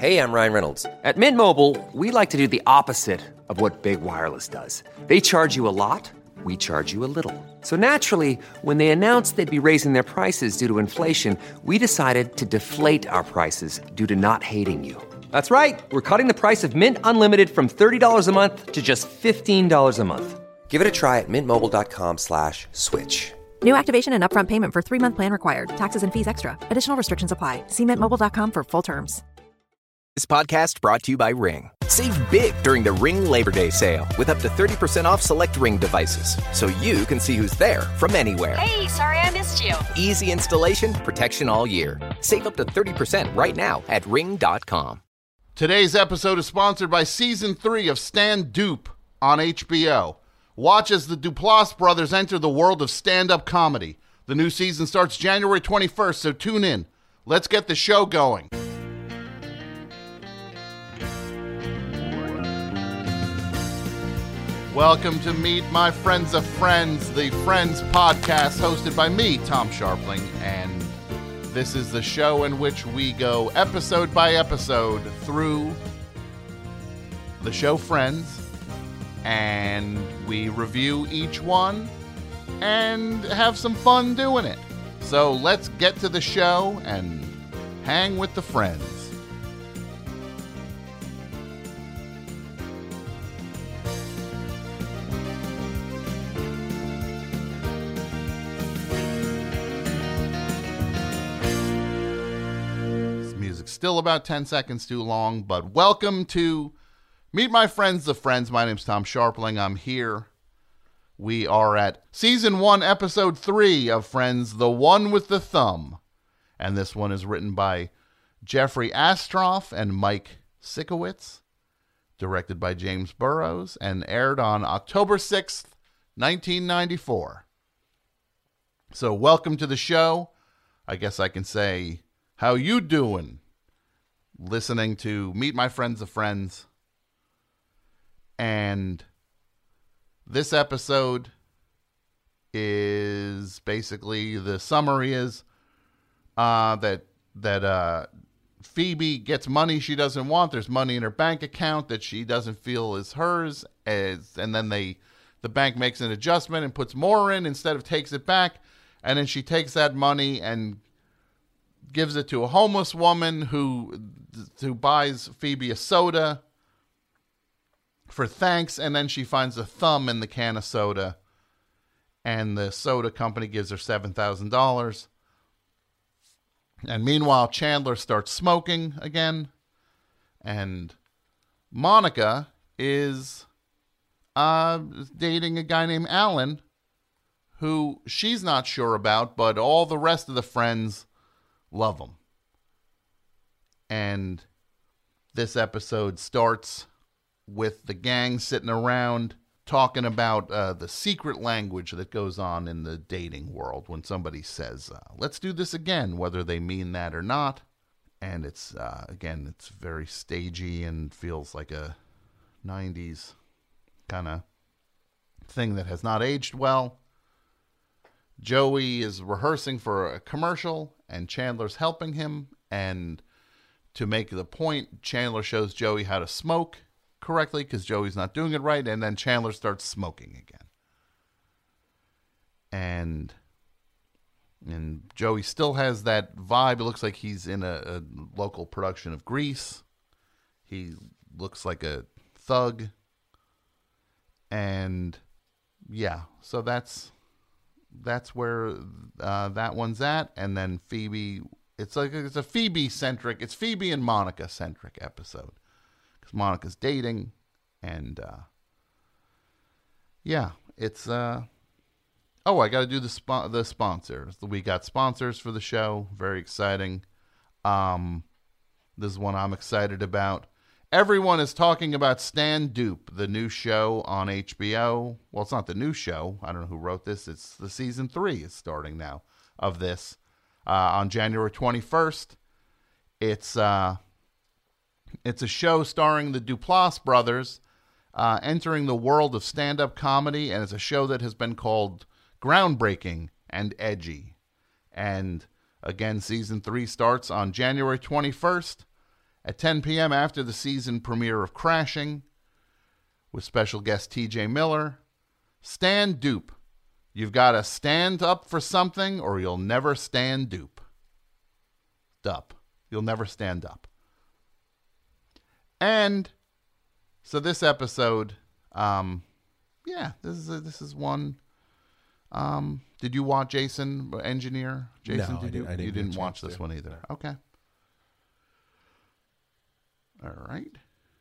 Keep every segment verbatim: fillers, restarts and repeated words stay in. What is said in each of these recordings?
Hey, I'm Ryan Reynolds. At Mint Mobile, we like to do the opposite of what Big Wireless does. They charge you a lot, we charge you a little. So naturally, when they announced they'd be raising their prices due to inflation, we decided to deflate our prices due to not hating you. That's right. We're cutting the price of Mint Unlimited from thirty dollars a month to just fifteen dollars a month. Give it a try at mintmobile.com slash switch. New activation and upfront payment for three-month plan required. Taxes and fees extra. Additional restrictions apply. See mint mobile dot com for full terms. This podcast brought to you by Ring. Save big during the Ring Labor Day sale with up to thirty percent off select Ring devices. So you can see who's there from anywhere. Hey, sorry I missed you. Easy installation, protection all year. Save up to thirty percent right now at ring dot com. Today's episode is sponsored by Season three of Stand Dupe on H B O. Watch as the Duplass brothers enter the world of stand-up comedy. The new season starts January twenty-first, so tune in. Let's get the show going. Welcome to Meet My Friends of Friends, the Friends podcast hosted by me, Tom Scharpling, and this is the show in which we go episode by episode through the show Friends, and we review each one and have some fun doing it. So let's get to the show and hang with the friends. Still about ten seconds too long, but welcome to Meet My Friends the Friends. My name's Tom Scharpling. I'm here. We are at Season one, Episode three of Friends, The One with the Thumb. And this one is written by Jeffrey Astroff and Mike Sikowitz, directed by James Burrows, and aired on October sixth, nineteen ninety-four. So welcome to the show. I guess I can say, how you doing? Listening to Meet My Friends of Friends. And this episode is basically, the summary is uh, that that uh, Phoebe gets money she doesn't want. There's money in her bank account that she doesn't feel is hers, as, and then they the bank makes an adjustment and puts more in instead of takes it back, and then she takes that money and gives it to a homeless woman who who buys Phoebe a soda for thanks, and then she finds a thumb in the can of soda, and the soda company gives her seven thousand dollars. And meanwhile, Chandler starts smoking again, and Monica is uh, dating a guy named Alan, who she's not sure about, but all the rest of the friends love him. And this episode starts with the gang sitting around talking about uh, the secret language that goes on in the dating world when somebody says, uh, let's do this again, whether they mean that or not. And it's, uh, again, it's very stagey and feels like a nineties kind of thing that has not aged well. Joey is rehearsing for a commercial, and Chandler's helping him. And to make the point, Chandler shows Joey how to smoke correctly because Joey's not doing it right. And then Chandler starts smoking again. And and Joey still has that vibe. It looks like he's in a, a local production of Grease. He looks like a thug. And yeah, so that's... That's where uh, that one's at. And then Phoebe, it's like it's a Phoebe-centric, it's Phoebe and Monica-centric episode. Because Monica's dating. And, uh, yeah, it's, uh, oh, I got to do the, spo- the sponsors. We got sponsors for the show. Very exciting. Um, this is one I'm excited about. Everyone is talking about Stand Dupe, the new show on H B O. Well, it's not the new show. I don't know who wrote this. It's the season three is starting now of this uh, on January twenty-first. It's uh, it's a show starring the Duplass brothers uh, entering the world of stand-up comedy, and it's a show that has been called groundbreaking and edgy. And again, season three starts on January twenty-first. At ten p.m. after the season premiere of Crashing, with special guest T J Miller, stand dupe. You've got to stand up for something or you'll never stand dupe. Dup. You'll never stand up. And so this episode, um, yeah, this is a, this is one. Um, did you watch Jason Engineer? Jason, no, did I didn't, you? I didn't You didn't get a watch chance this to. one either. No. Okay. All right.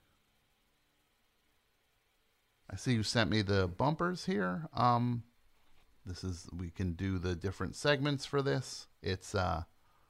I see you sent me the bumpers here. Um, this is we can do the different segments for this. It's uh.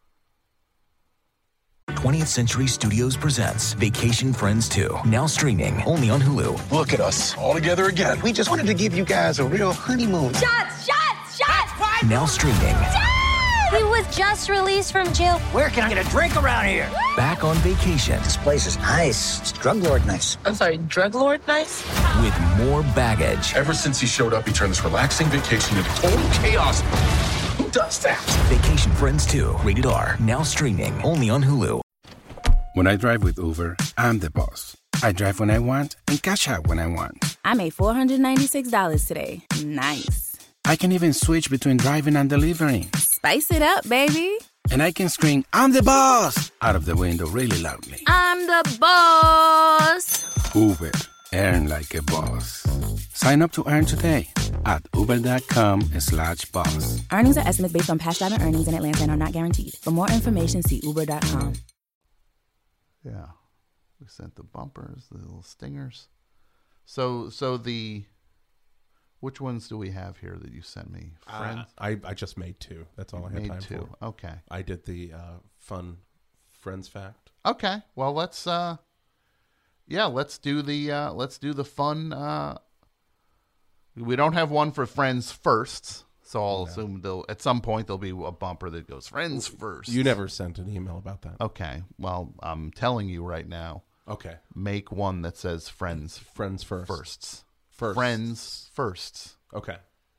twentieth Century Studios presents Vacation Friends two, now streaming only on Hulu. Look at us, all together again. We just wanted to give you guys a real honeymoon. Shots! Shots! Shots! Now streaming. He was just released from jail. Where can I get a drink around here? Back on vacation This place is nice. It's drug lord nice. I'm sorry, drug lord nice? with more baggage. Ever since he showed up, he turned this relaxing vacation into total chaos. Who does that? Vacation Friends two, rated R, now streaming only on Hulu. When I drive with Uber, I'm the boss. I drive when I want and cash out when I want. I made four hundred ninety-six dollars today. Nice. I can even switch between driving and delivering. Spice it up, baby. And I can scream, I'm the boss, out of the window really loudly. I'm the boss. Uber, earn like a boss. Sign up to earn today at uber.com slash boss. Earnings are estimates based on past driving earnings in Atlanta and are not guaranteed. For more information, see uber dot com. Yeah, we sent the bumpers, the little stingers. So, so the, which ones do we have here that you sent me? Friends? Uh, I, I just made two. That's all You I had made time two. for. Okay. I did the uh, fun Friends fact. Okay. Well, let's, uh, yeah, let's do the, uh, let's do the fun. Uh, we don't have one for Friends first, so I'll No. assume they'll at some point there'll be a bumper that goes Friends first. You never sent an email about that. Okay. Well, I'm telling you right now. Okay. Make one that says Friends. Friends first. Firsts. First. Friends firsts. Okay.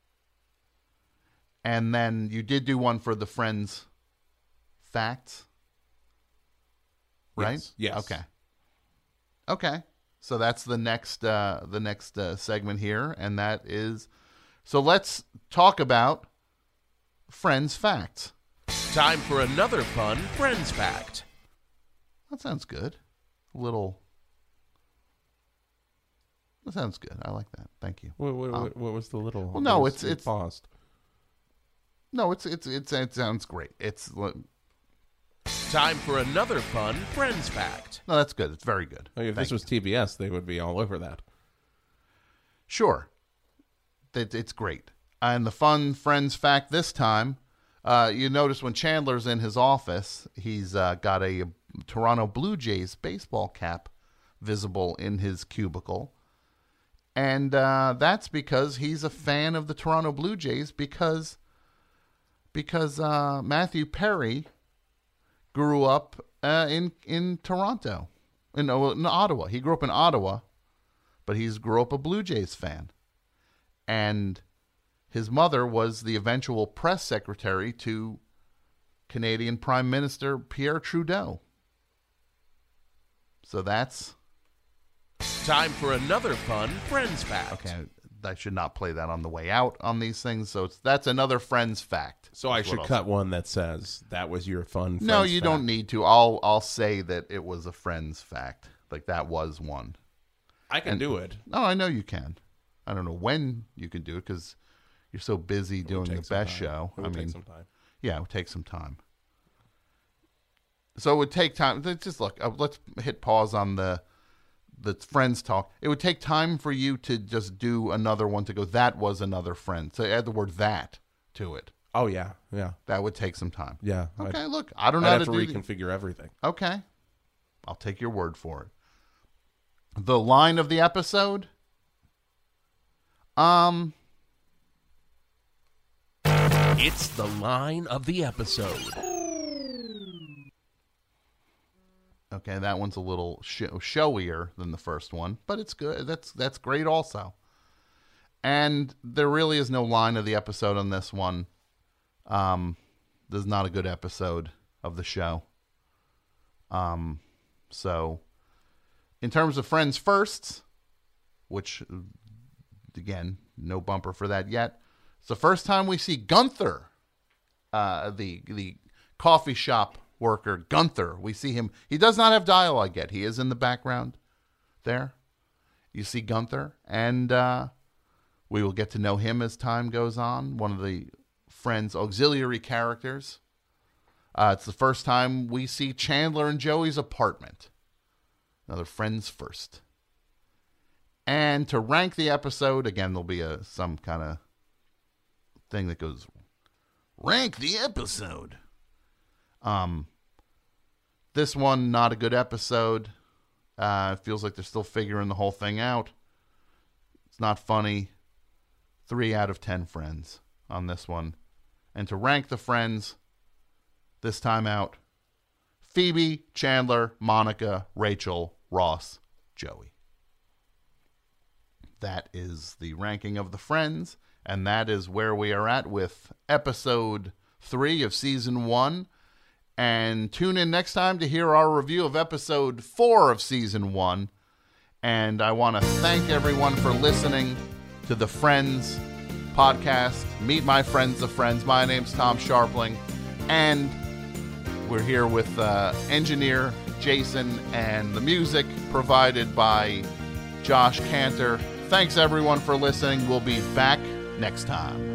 And then you did do one for the Friends facts, right? Yes. Yes. Okay. Okay. So that's the next uh, the next uh, segment here, and that is. So let's talk about Friends facts. Time for another fun Friends fact. That sounds good. A little. That sounds good. I like that. Thank you. What, what, Um, what, what was the little? well, no, what it's- was- it it's- paused. No, it's it's it's it sounds great. It's no, Time for another fun Friends fact. that's good. It's very good. I mean, if Thank this was T B S, they would be all over that. Sure. That it's great. And the fun Friends fact this time, uh, you notice when Chandler's in his office, he's uh, got a, Toronto Blue Jays baseball cap visible in his cubicle. And uh, that's because he's a fan of the Toronto Blue Jays because because uh, Matthew Perry grew up uh, in in Toronto, in, in Ottawa. He grew up in Ottawa, but he's grew up a Blue Jays fan. And his mother was the eventual press secretary to Canadian Prime Minister Pierre Trudeau. So that's... Time for another fun Friends fact. Okay, I should not play that on the way out on these things. So it's, that's another Friends fact. So I is should what I'll cut say. one that says that was your fun. No, Friends you fact. don't need to. I'll I'll say that it was a Friends fact. Like that was one. I can And- do it. No, I know you can. I don't know when you can do it because you're so busy It would doing take the some best time. show. It would I take mean, some time. yeah, it would take some time. So it would take time. Let's Just look. Uh, let's hit pause on the the Friends talk. It would take time for you to just do another one to go. That was another friend. So add the word "that" to it. Oh yeah, yeah, That would take some time. yeah. Okay. I'd, look, I don't know I'd how have to, to do the- reconfigure everything. Okay. I'll take your word for it. The line of the episode. Um. It's the line of the episode. Okay, that one's a little show- showier than the first one, but it's good. That's that's great also. And there really is no line of the episode on this one. Um, this is not a good episode of the show. Um, So, in terms of Friends Firsts, which, again, no bumper for that yet, it's the first time we see Gunther, uh, the the coffee shop worker, Gunther. We see him. He does not have dialogue yet. He is in the background there. You see Gunther, and uh, we will get to know him as time goes on. One of the Friends' auxiliary characters. Uh, it's the first time we see Chandler and Joey's apartment. Another Friends First. And to rank the episode, again, there'll be a some kind of thing that goes, rank the episode. Um, this one, not a good episode. Uh, it feels like they're still figuring the whole thing out. It's not funny. Three out of ten Friends on this one. And to rank the Friends this time out, Phoebe, Chandler, Monica, Rachel, Ross, Joey. That is the ranking of the Friends, and that is where we are at with episode three of season one. And tune in next time to hear our review of episode four of season one. And I want to thank everyone for listening to the Friends podcast. Meet my friends, the Friends. My name's Tom Sharpling, and we're here with uh, engineer Jason and the music provided by Josh Cantor. Thanks everyone for listening. We'll be back next time.